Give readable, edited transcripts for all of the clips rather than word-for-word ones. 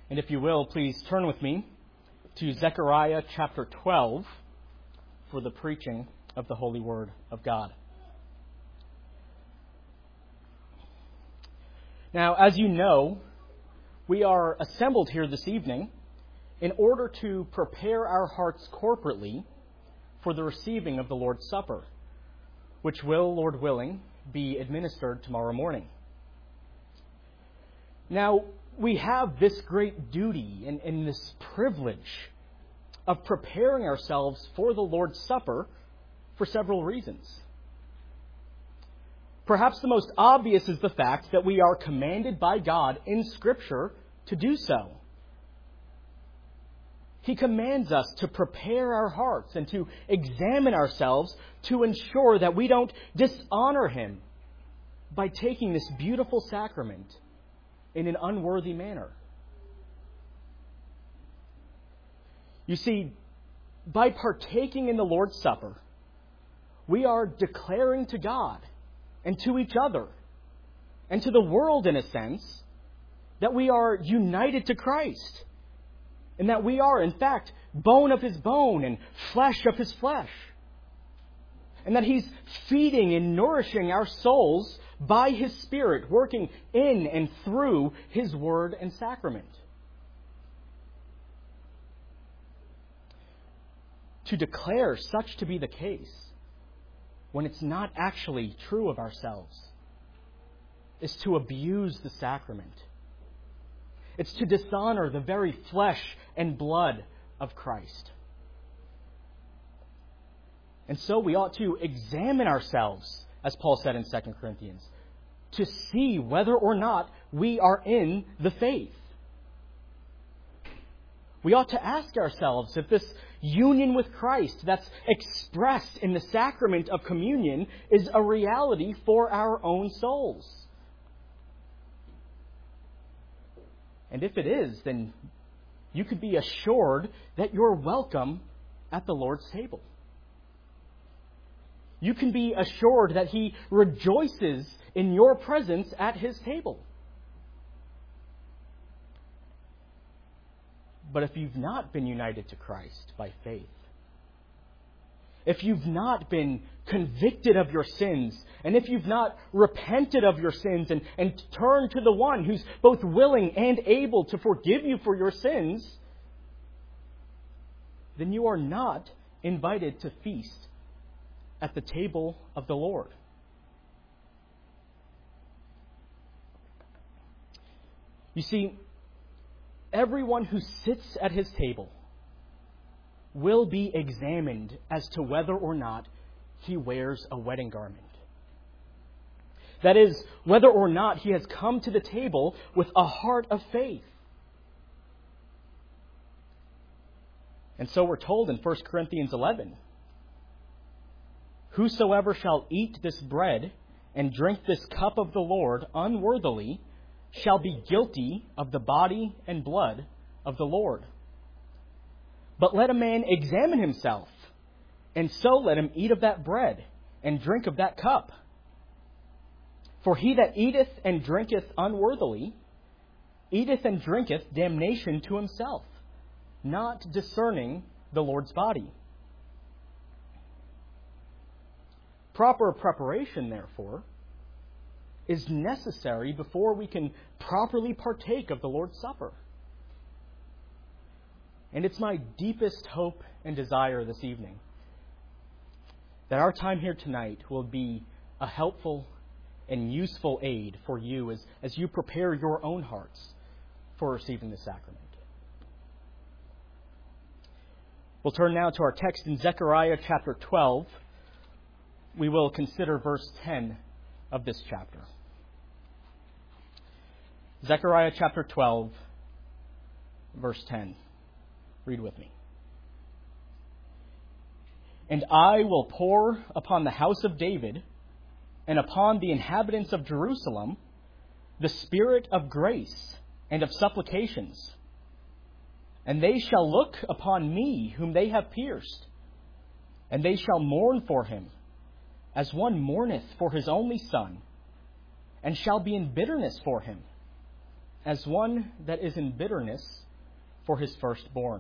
And if you will, please turn with me to Zechariah chapter 12 for the preaching of the Holy Word of God. Now, as you know, we are assembled here this evening in order to prepare our hearts corporately for the receiving of the Lord's Supper, which will, Lord willing, be administered tomorrow morning. Now, we have this great duty and this privilege of preparing ourselves for the Lord's Supper for several reasons. Perhaps the most obvious is the fact that we are commanded by God in Scripture to do so. He commands us to prepare our hearts and to examine ourselves to ensure that we don't dishonor Him by taking this beautiful sacrament in an unworthy manner. You see, by partaking in the Lord's Supper, we are declaring to God and to each other and to the world, in a sense, that we are united to Christ and that we are, in fact, bone of His bone and flesh of His flesh, and that He's feeding and nourishing our souls by His Spirit, working in and through His Word and sacrament. To declare such to be the case, when it's not actually true of ourselves, is to abuse the sacrament. It's to dishonor the very flesh and blood of Christ. And so we ought to examine ourselves, as Paul said in 2 Corinthians, to see whether or not we are in the faith. We ought to ask ourselves if this union with Christ that's expressed in the sacrament of communion is a reality for our own souls. And if it is, then you could be assured that you're welcome at the Lord's table. You can be assured that He rejoices in your presence at His table. But if you've not been united to Christ by faith, if you've not been convicted of your sins, and if you've not repented of your sins and turned to the one who's both willing and able to forgive you for your sins, then you are not invited to feast at the table of the Lord. You see, everyone who sits at His table will be examined as to whether or not he wears a wedding garment. That is, whether or not he has come to the table with a heart of faith. And so we're told in 1 Corinthians 11, "Whosoever shall eat this bread and drink this cup of the Lord unworthily shall be guilty of the body and blood of the Lord. But let a man examine himself, and so let him eat of that bread and drink of that cup. For he that eateth and drinketh unworthily eateth and drinketh damnation to himself, not discerning the Lord's body." Proper preparation, therefore, is necessary before we can properly partake of the Lord's Supper. And it's my deepest hope and desire this evening that our time here tonight will be a helpful and useful aid for you as you prepare your own hearts for receiving the sacrament. We'll turn now to our text in Zechariah chapter 12. We will consider verse 10 of this chapter. Zechariah chapter 12, verse 10. Read with me. "And I will pour upon the house of David and upon the inhabitants of Jerusalem the spirit of grace and of supplications. And they shall look upon me whom they have pierced, and they shall mourn for him, as one mourneth for his only son, and shall be in bitterness for him, as one that is in bitterness for his firstborn.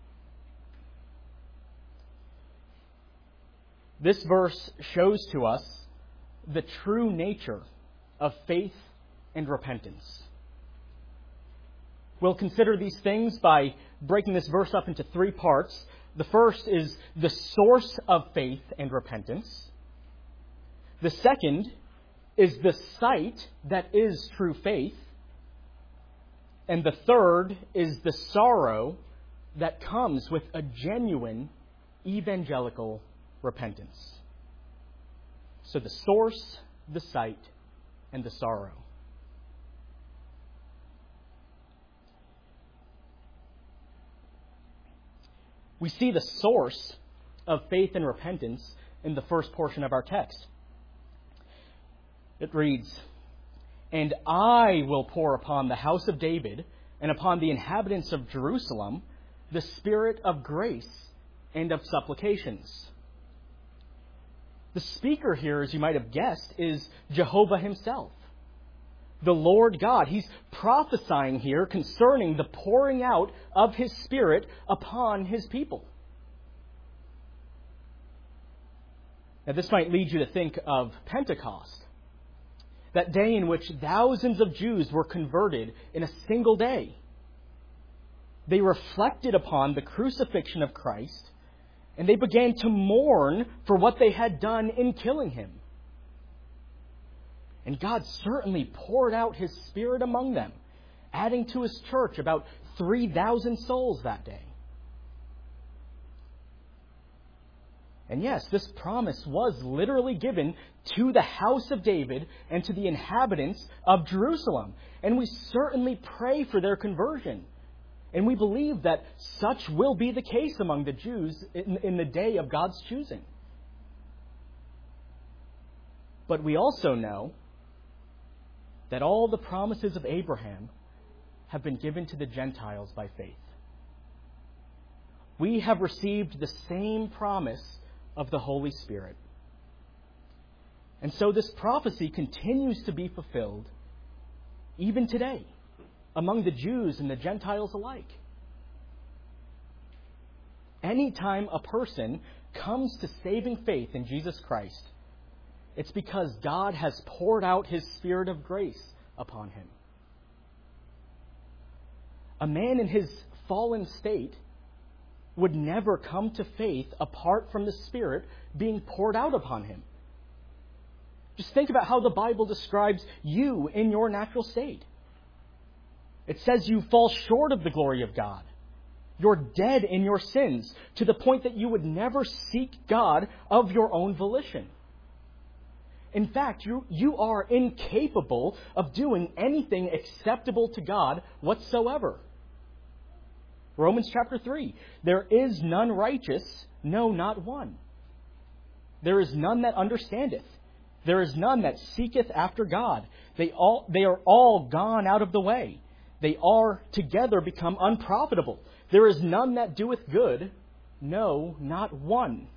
This verse shows to us the true nature of faith and repentance. We'll consider these things by breaking this verse up into three parts. The first is the source of faith and repentance. The second is the sight that is true faith. And the third is the sorrow that comes with a genuine evangelical repentance. So the source, the sight, and the sorrow. We see the source of faith and repentance in the first portion of our text. It reads, "And I will pour upon the house of David and upon the inhabitants of Jerusalem the spirit of grace and of supplications." The speaker here, as you might have guessed, is Jehovah himself, the Lord God. He's prophesying here concerning the pouring out of his Spirit upon his people. Now, this might lead you to think of Pentecost, that day in which thousands of Jews were converted in a single day. They reflected upon the crucifixion of Christ, and they began to mourn for what they had done in killing him. And God certainly poured out his Spirit among them, adding to his church about 3,000 souls that day. And yes, this promise was literally given to the house of David and to the inhabitants of Jerusalem. And we certainly pray for their conversion. And we believe that such will be the case among the Jews in the day of God's choosing. But we also know that all the promises of Abraham have been given to the Gentiles by faith. We have received the same promise of the Holy Spirit. And so this prophecy continues to be fulfilled even today among the Jews and the Gentiles alike. Anytime a person comes to saving faith in Jesus Christ, it's because God has poured out his Spirit of grace upon him. A man in his fallen state would never come to faith apart from the Spirit being poured out upon him. Just think about how the Bible describes you in your natural state. It says you fall short of the glory of God. You're dead in your sins to the point that you would never seek God of your own volition. In fact, you are incapable of doing anything acceptable to God whatsoever. Romans chapter 3, "There is none righteous, no, not one. There is none that understandeth. There is none that seeketh after God. They are all gone out of the way. They are together become unprofitable. There is none that doeth good, no, not one."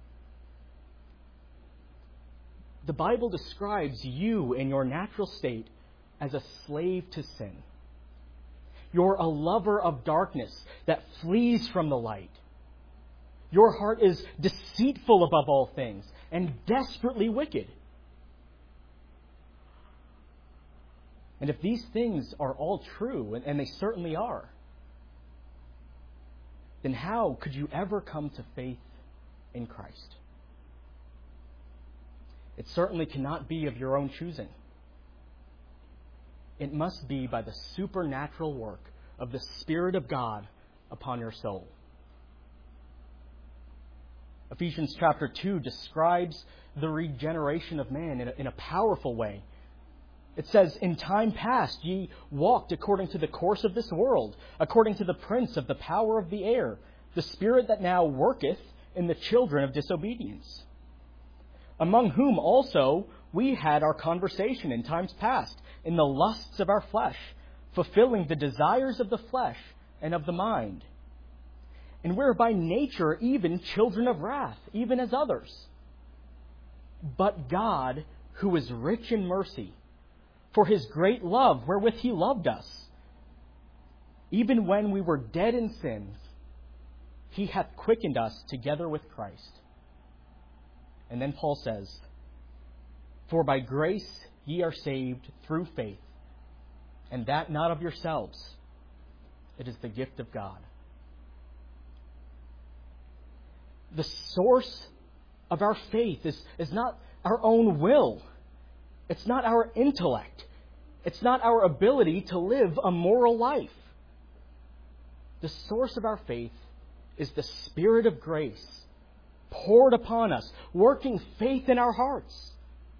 The Bible describes you in your natural state as a slave to sin. You're a lover of darkness that flees from the light. Your heart is deceitful above all things and desperately wicked. And if these things are all true, and they certainly are, then how could you ever come to faith in Christ? It certainly cannot be of your own choosing. It must be by the supernatural work of the Spirit of God upon your soul. Ephesians chapter 2 describes the regeneration of man in a powerful way. It says, "In time past ye walked according to the course of this world, according to the prince of the power of the air, the spirit that now worketh in the children of disobedience, among whom also we had our conversation in times past, in the lusts of our flesh, fulfilling the desires of the flesh and of the mind. And we're by nature even children of wrath, even as others. But God, who is rich in mercy, for his great love wherewith he loved us, even when we were dead in sins, He hath quickened us together with Christ. And then Paul says, For by grace ye are saved through faith, and that not of yourselves. It is the gift of God. The source of our faith is not our own will. It's not our intellect. It's not our ability to live a moral life. The source of our faith is the Spirit of grace poured upon us, working faith in our hearts.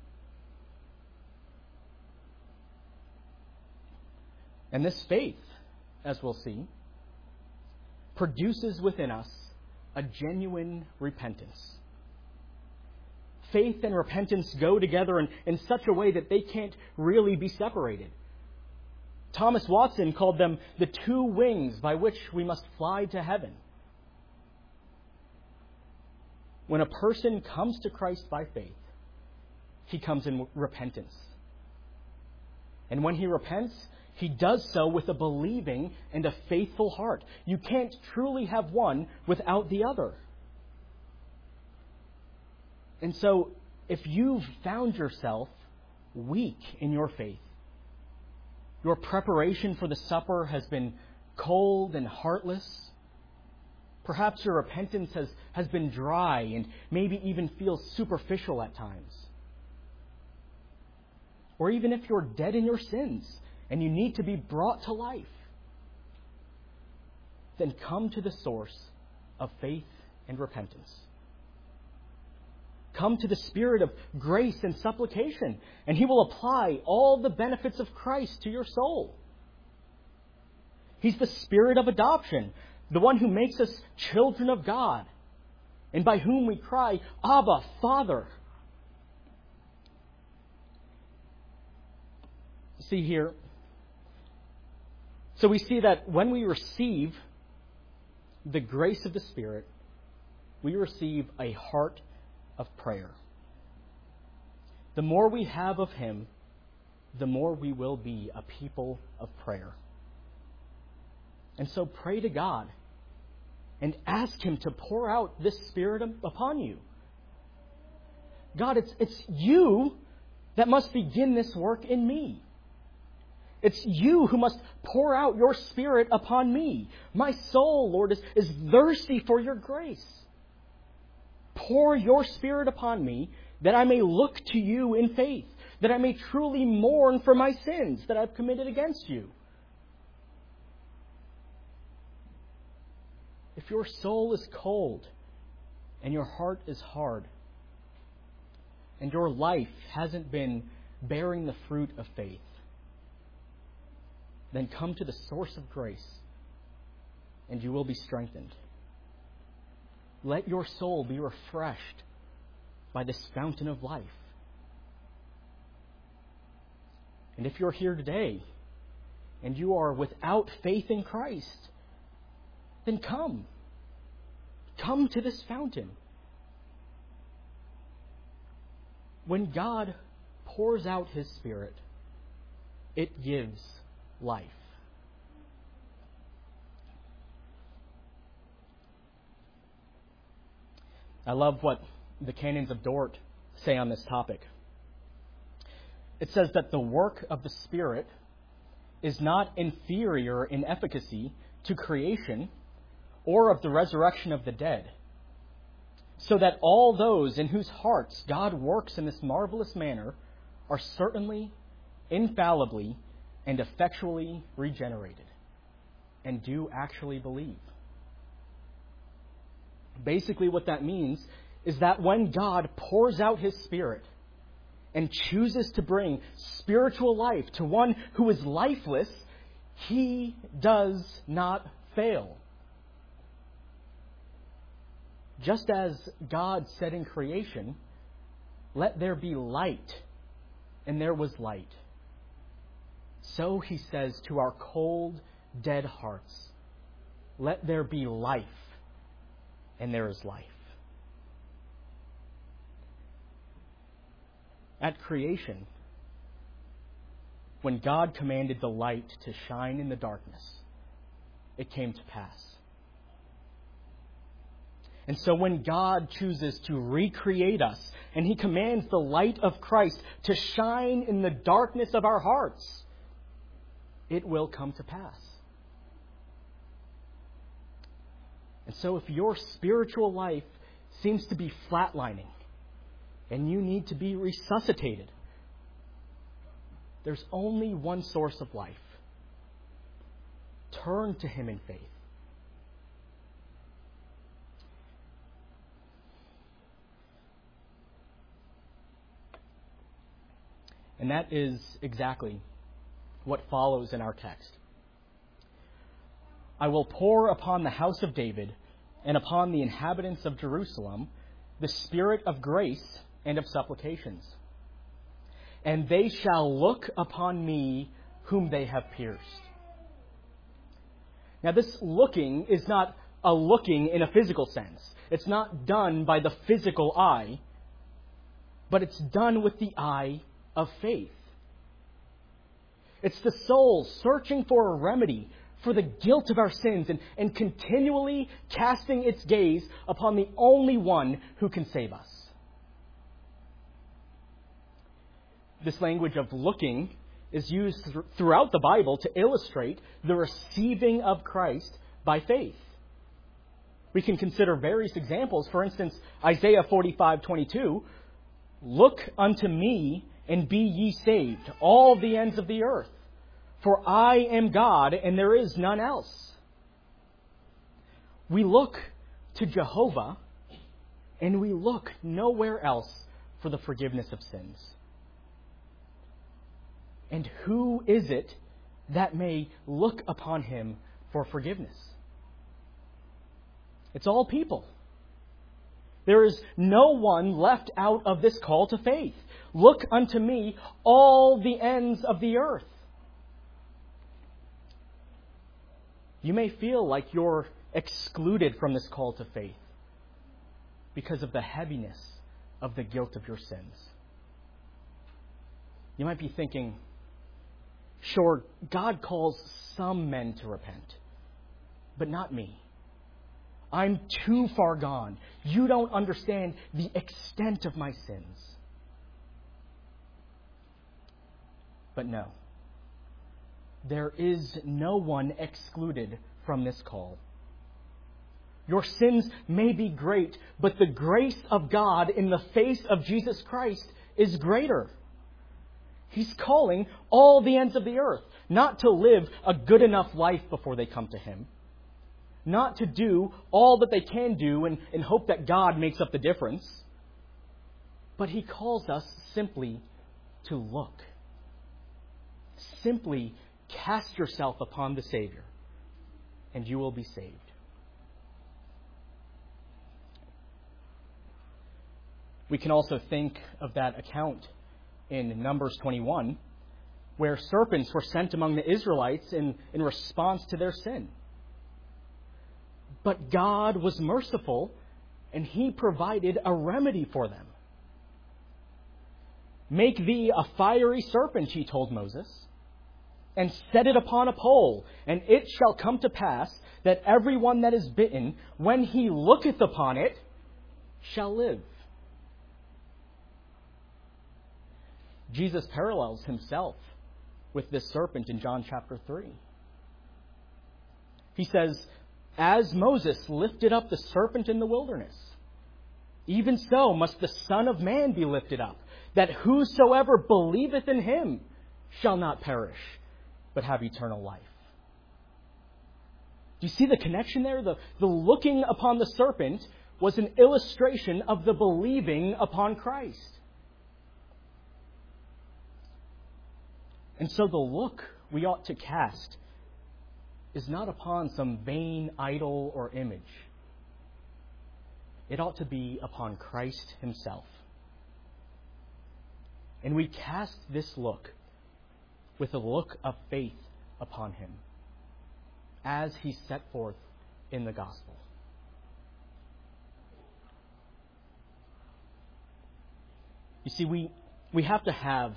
And this faith, as we'll see, produces within us a genuine repentance. Faith and repentance go together in such a way that they can't really be separated. Thomas Watson called them the two wings by which we must fly to heaven. When a person comes to Christ by faith, he comes in repentance. And when he repents, he does so with a believing and a faithful heart. You can't truly have one without the other. And so, if you've found yourself weak in your faith, your preparation for the supper has been cold and heartless, perhaps your repentance has been dry and maybe even feels superficial at times, or even if you're dead in your sins and you need to be brought to life, then come to the source of faith and repentance. Come to the Spirit of grace and supplication, and He will apply all the benefits of Christ to your soul. He's the Spirit of adoption, the one who makes us children of God, and by whom we cry, Abba, Father. See here. So we see that when we receive the grace of the Spirit, we receive a heart of prayer. The more we have of Him, the more we will be a people of prayer. And so pray to God and ask Him to pour out this Spirit upon you. God, it's you that must begin this work in me. It's you who must pour out your Spirit upon me. My soul, Lord, is thirsty for your grace. Pour your Spirit upon me that I may look to you in faith, that I may truly mourn for my sins that I've committed against you. If your soul is cold and your heart is hard and your life hasn't been bearing the fruit of faith, then come to the source of grace and you will be strengthened. Let your soul be refreshed by this fountain of life. And if you're here today and you are without faith in Christ, then come. Come to this fountain. When God pours out His Spirit, it gives life. I love what the Canons of Dort say on this topic. It says that the work of the Spirit is not inferior in efficacy to creation or of the resurrection of the dead, so that all those in whose hearts God works in this marvelous manner are certainly, infallibly, and effectually regenerated, and do actually believe. Basically, what that means is that when God pours out His Spirit and chooses to bring spiritual life to one who is lifeless, He does not fail. Just as God said in creation, "Let there be light," and there was light, so He says to our cold, dead hearts, "Let there be life," and there is life. At creation, when God commanded the light to shine in the darkness, it came to pass. And so when God chooses to recreate us, and He commands the light of Christ to shine in the darkness of our hearts, it will come to pass. And so if your spiritual life seems to be flatlining, and you need to be resuscitated, there's only one source of life. Turn to Him in faith. And that is exactly what follows in our text. I will pour upon the house of David and upon the inhabitants of Jerusalem the spirit of grace and of supplications. And they shall look upon me whom they have pierced. Now, this looking is not a looking in a physical sense. It's not done by the physical eye, but it's done with the eye of faith. It's the soul searching for a remedy for the guilt of our sins and continually casting its gaze upon the only one who can save us. This language of looking is used throughout the Bible to illustrate the receiving of Christ by faith. We can consider various examples. For instance, Isaiah 45:22, "Look unto me and be ye saved, all the ends of the earth. For I am God, and there is none else." We look to Jehovah, and we look nowhere else for the forgiveness of sins. And who is it that may look upon Him for forgiveness? It's all people. There is no one left out of this call to faith. Look unto me, all the ends of the earth. You may feel like you're excluded from this call to faith because of the heaviness of the guilt of your sins. You might be thinking, sure, God calls some men to repent, but not me. I'm too far gone. You don't understand the extent of my sins. But no. There is no one excluded from this call. Your sins may be great, but the grace of God in the face of Jesus Christ is greater. He's calling all the ends of the earth not to live a good enough life before they come to Him, not to do all that they can do and hope that God makes up the difference, but He calls us simply to look. Simply cast yourself upon the Savior, and you will be saved. We can also think of that account in Numbers 21, where serpents were sent among the Israelites in response to their sin. But God was merciful, and He provided a remedy for them. "Make thee a fiery serpent," He told Moses, "and set it upon a pole, and it shall come to pass that every one that is bitten, when he looketh upon it, shall live." Jesus parallels Himself with this serpent in John chapter 3. He says, "As Moses lifted up the serpent in the wilderness, even so must the Son of Man be lifted up, that whosoever believeth in Him shall not perish, but have eternal life." Do you see the connection there? The looking upon the serpent was an illustration of the believing upon Christ. And so the look we ought to cast is not upon some vain idol or image. It ought to be upon Christ Himself. And we cast this look with a look of faith upon Him, as He set forth in the gospel. You see, we have to have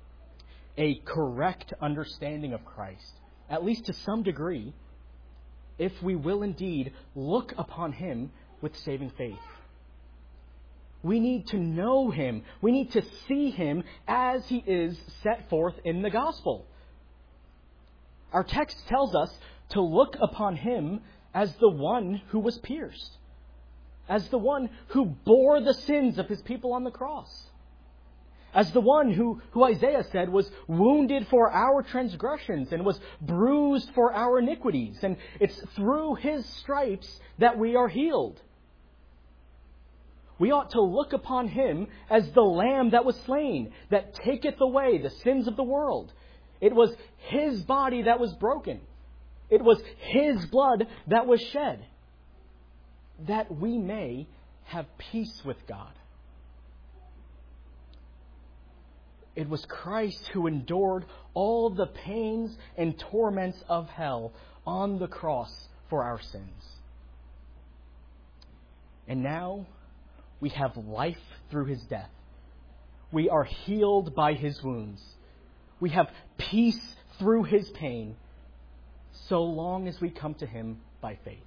a correct understanding of Christ, at least to some degree, if we will indeed look upon Him with saving faith. We need to know Him. We need to see Him as He is set forth in the gospel. Our text tells us to look upon Him as the one who was pierced, as the one who bore the sins of His people on the cross, as the one who Isaiah said was wounded for our transgressions and was bruised for our iniquities. And it's through His stripes that we are healed. We ought to look upon Him as the Lamb that was slain, that taketh away the sins of the world. It was His body that was broken. It was His blood that was shed, that we may have peace with God. It was Christ who endured all the pains and torments of hell on the cross for our sins. And now we have life through His death. We are healed by His wounds. We have peace through His pain, so long as we come to Him by faith.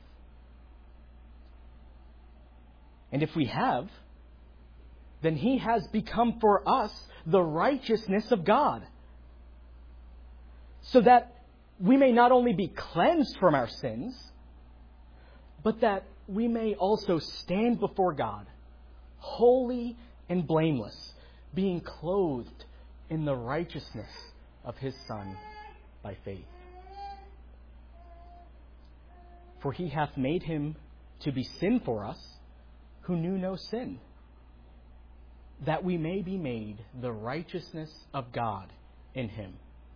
And if we have, then He has become for us the righteousness of God, so that we may not only be cleansed from our sins, but that we may also stand before God, holy and blameless, being clothed in the righteousness of His Son by faith. For He hath made Him to be sin for us, who knew no sin, that we may be made the righteousness of God in Him.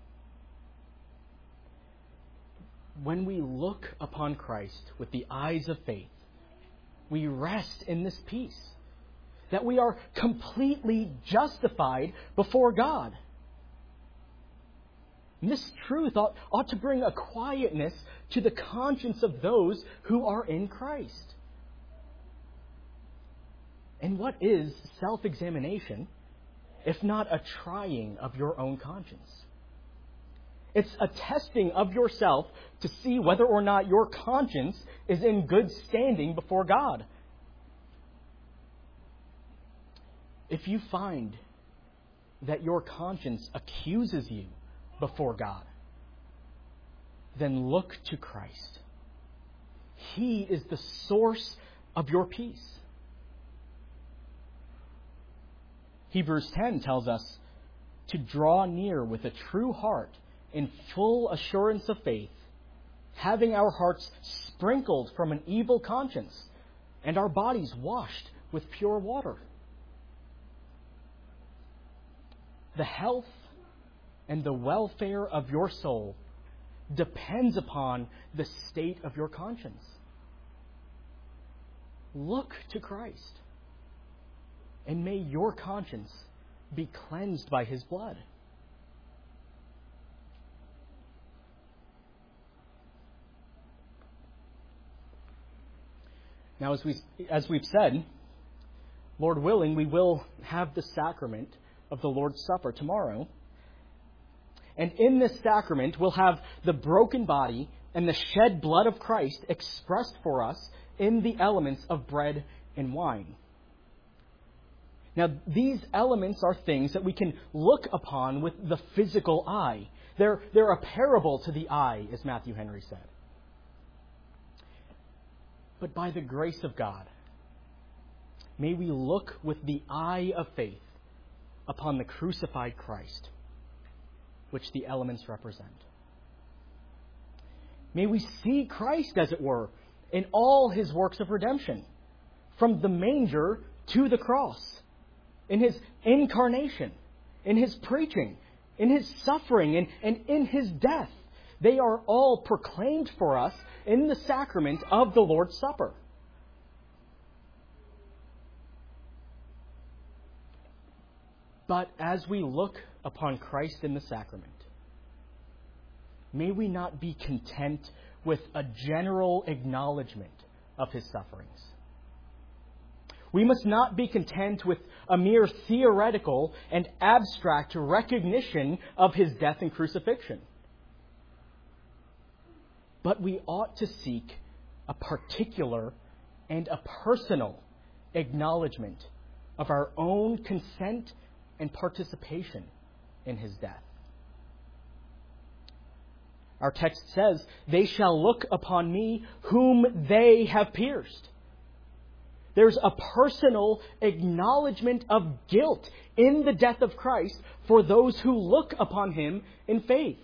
When we look upon Christ with the eyes of faith, we rest in this peace, that we are completely justified before God. And this truth ought to bring a quietness to the conscience of those who are in Christ. And what is self-examination if not a trying of your own conscience? It's a testing of yourself to see whether or not your conscience is in good standing before God. If you find that your conscience accuses you before God, then look to Christ. He is the source of your peace. Hebrews 10 tells us to draw near with a true heart in full assurance of faith, having our hearts sprinkled from an evil conscience and our bodies washed with pure water. The health and the welfare of your soul depends upon the state of your conscience. Look to Christ, and may your conscience be cleansed by His blood. Now, as we've said, Lord willing, we will have the sacrament of the Lord's Supper tomorrow. And in this sacrament, we'll have the broken body and the shed blood of Christ expressed for us in the elements of bread and wine. Now, these elements are things that we can look upon with the physical eye. They're a parable to the eye, as Matthew Henry said. But by the grace of God, may we look with the eye of faith upon the crucified Christ, which the elements represent. May we see Christ, as it were, in all His works of redemption, from the manger to the cross, in His incarnation, in His preaching, in His suffering, and in His death. They are all proclaimed for us in the sacrament of the Lord's Supper. But as we look upon Christ in the sacrament, may we not be content with a general acknowledgement of His sufferings. We must not be content with a mere theoretical and abstract recognition of His death and crucifixion. but we ought to seek a particular and a personal acknowledgement of our own consent and participation in his death. Our text says, "They shall look upon me whom they have pierced." There's a personal acknowledgement of guilt in the death of Christ for those who look upon him in faith.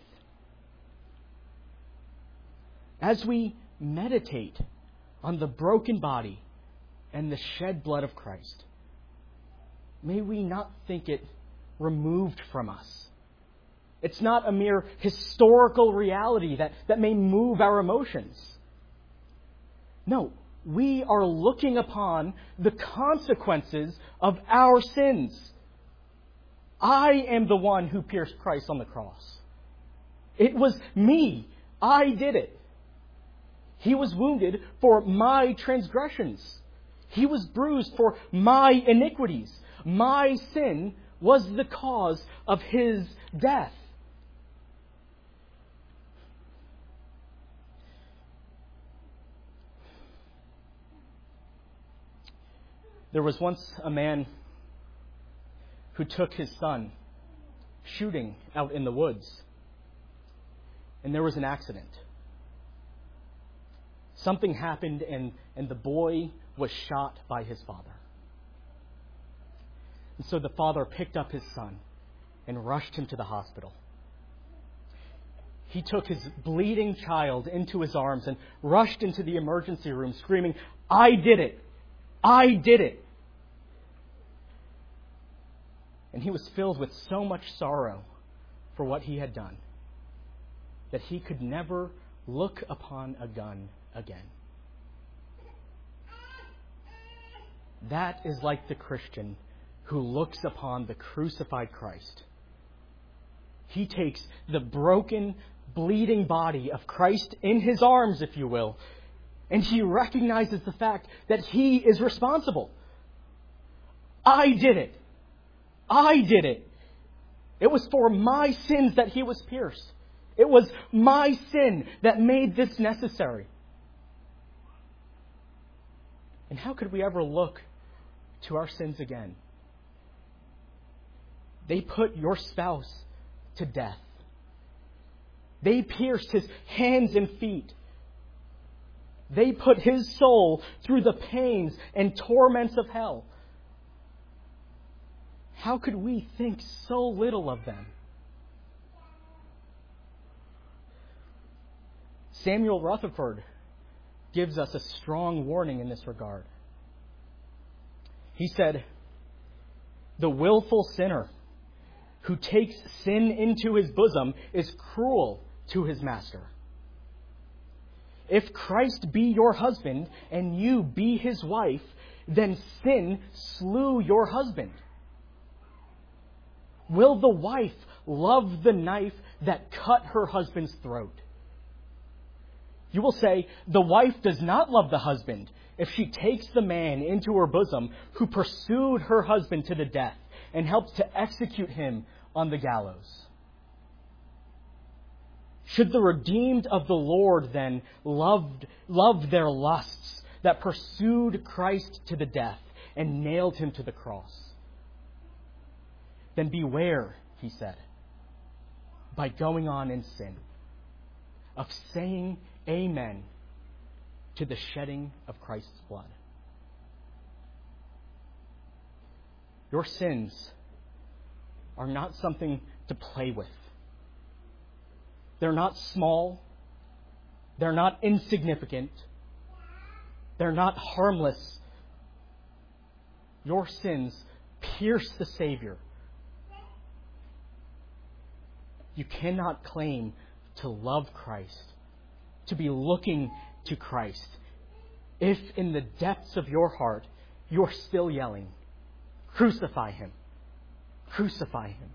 As we meditate on the broken body and the shed blood of Christ, may we not think it removed from us. It's not a mere historical reality that may move our emotions. No, we are looking upon the consequences of our sins. I am the one who pierced Christ on the cross. It was me. I did it. He was wounded for my transgressions. He was bruised for my iniquities. My sin was the cause of his death. There was once a man who took his son shooting out in the woods, and there was an accident. Something happened, and the boy was shot by his father. And so the father picked up his son and rushed him to the hospital. He took his bleeding child into his arms and rushed into the emergency room screaming, "I did it! I did it!" And he was filled with so much sorrow for what he had done that he could never look upon a gun again. That is like the Christian who looks upon the crucified Christ. He takes the broken, bleeding body of Christ in his arms, if you will, and he recognizes the fact that he is responsible. I did it. I did it. It was for my sins that he was pierced. It was my sin that made this necessary. And how could we ever look to our sins again? They put your spouse to death. They pierced his hands and feet. They put his soul through the pains and torments of hell. How could we think so little of them? Samuel Rutherford gives us a strong warning in this regard. He said, "The willful sinner who takes sin into his bosom is cruel to his master. If Christ be your husband and you be his wife, then sin slew your husband. Will the wife love the knife that cut her husband's throat?" You will say, the wife does not love the husband if she takes the man into her bosom who pursued her husband to the death and helped to execute him on the gallows. Should the redeemed of the Lord then love their lusts that pursued Christ to the death and nailed him to the cross? Then beware, he said, by going on in sin, of saying amen to the shedding of Christ's blood. Your sins are not something to play with. They're not small. They're not insignificant. They're not harmless. Your sins pierce the Savior. You cannot claim to love Christ, to be looking to Christ, if in the depths of your heart you're still yelling, "Crucify him! Crucify him!"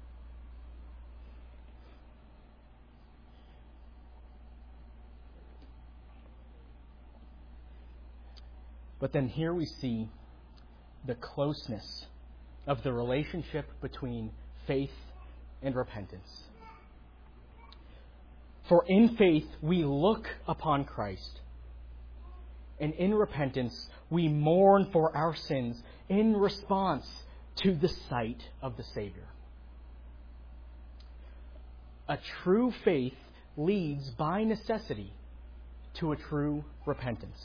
But then here we see the closeness of the relationship between faith and repentance. For in faith we look upon Christ, and in repentance we mourn for our sins in response to the sight of the Savior. A true faith leads by necessity to a true repentance.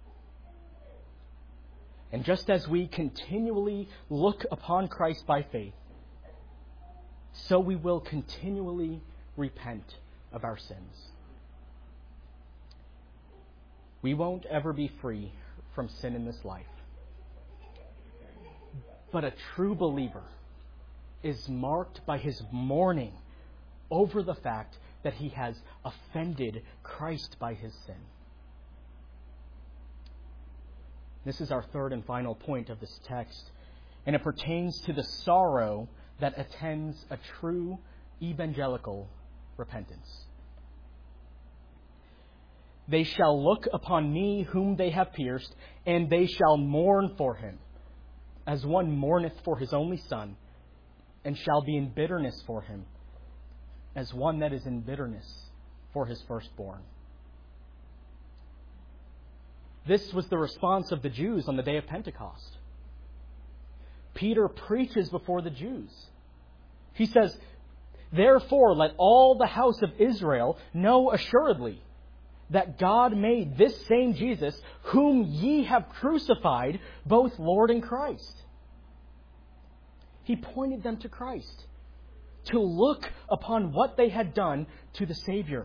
And just as we continually look upon Christ by faith, so we will continually repent of our sins. We won't ever be free from sin in this life. But a true believer is marked by his mourning over the fact that he has offended Christ by his sin. This is our third and final point of this text, and it pertains to the sorrow that attends a true evangelical repentance. They shall look upon me whom they have pierced, and they shall mourn for him, as one mourneth for his only son, and shall be in bitterness for him, as one that is in bitterness for his firstborn. This was the response of the Jews on the day of Pentecost. Peter preaches before the Jews. He says, "Therefore let all the house of Israel know assuredly that God made this same Jesus, whom ye have crucified, both Lord and Christ." He pointed them to Christ, to look upon what they had done to the Savior.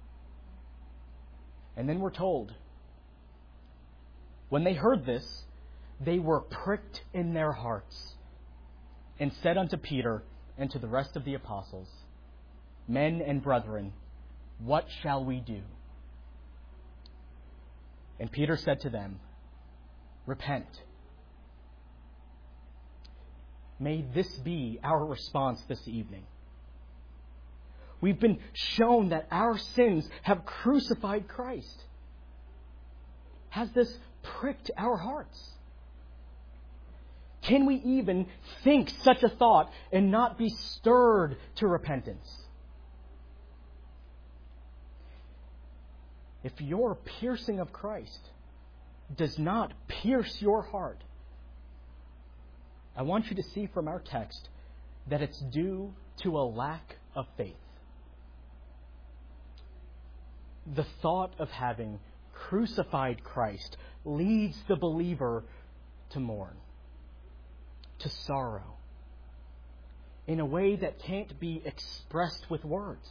And then we're told, when they heard this, they were pricked in their hearts, and said unto Peter and to the rest of the apostles, "Men and brethren, what shall we do?" And Peter said to them, "Repent." May this be our response this evening. We've been shown that our sins have crucified Christ. Has this pricked our hearts? Can we even think such a thought and not be stirred to repentance? If your piercing of Christ does not pierce your heart, I want you to see from our text that it's due to a lack of faith. The thought of having crucified Christ leads the believer to mourn, to sorrow, in a way that can't be expressed with words.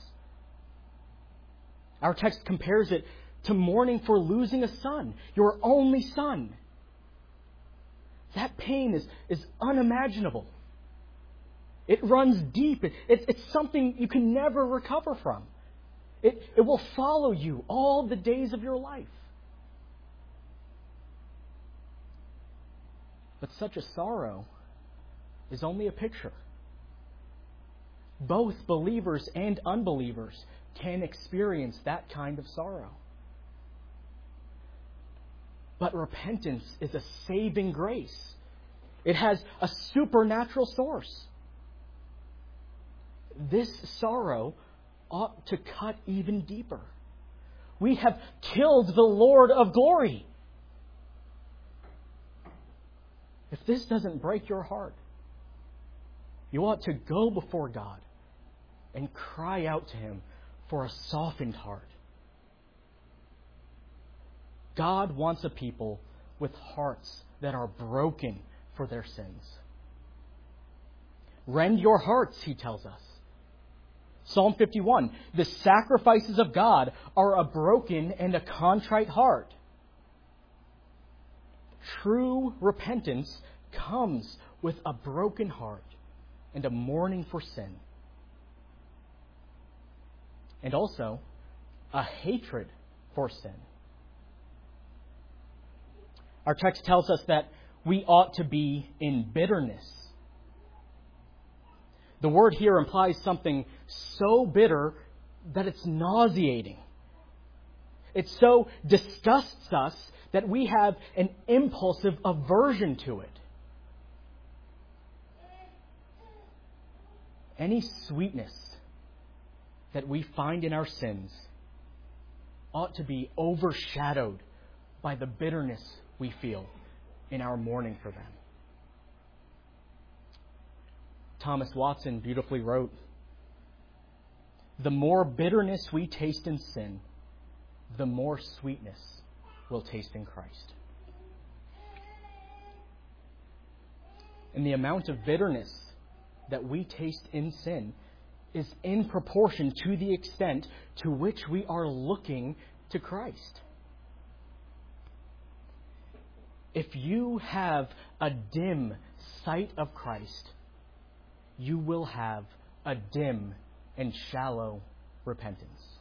Our text compares it to mourning for losing a son, your only son. That pain is unimaginable. It runs deep. It's something you can never recover from. It will follow you all the days of your life. But such a sorrow is only a picture. Both believers and unbelievers can experience that kind of sorrow. But repentance is a saving grace. It has a supernatural source. This sorrow ought to cut even deeper. We have killed the Lord of glory. If this doesn't break your heart, you ought to go before God and cry out to Him for a softened heart. God wants a people with hearts that are broken for their sins. Rend your hearts, He tells us. Psalm 51, the sacrifices of God are a broken and a contrite heart. True repentance comes with a broken heart and a mourning for sin. And also a hatred for sin. Our text tells us that we ought to be in bitterness. The word here implies something so bitter that it's nauseating. It so disgusts us that we have an impulsive aversion to it. Any sweetness that we find in our sins ought to be overshadowed by the bitterness we feel in our mourning for them. Thomas Watson beautifully wrote, "The more bitterness we taste in sin, the more sweetness we'll taste in Christ." And the amount of bitterness that we taste in sin is in proportion to the extent to which we are looking to Christ. If you have a dim sight of Christ, you will have a dim and shallow repentance.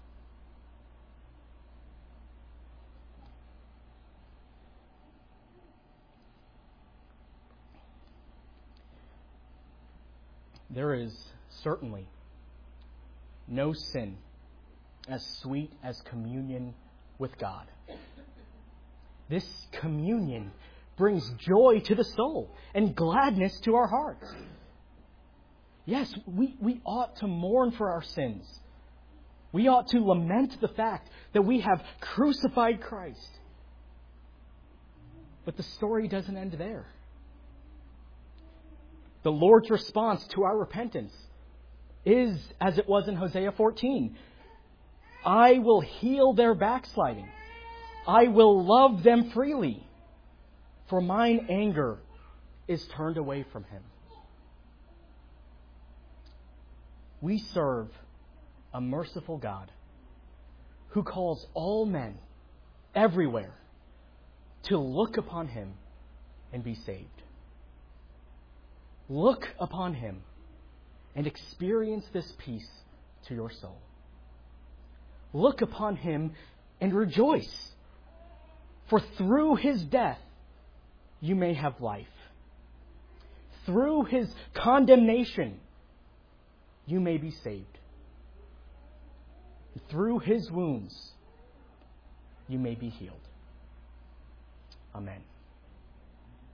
There is certainly no sin as sweet as communion with God. This communion brings joy to the soul and gladness to our hearts. Yes, we ought to mourn for our sins. We ought to lament the fact that we have crucified Christ. But the story doesn't end there. The Lord's response to our repentance is, as it was in Hosea 14, "I will heal their backsliding. I will love them freely, for mine anger is turned away from him." We serve a merciful God who calls all men everywhere to look upon Him and be saved. Look upon Him and experience this peace to your soul. Look upon Him and rejoice, for through His death you may have life. Through His condemnation you may be saved. Through His wounds you may be healed. Amen.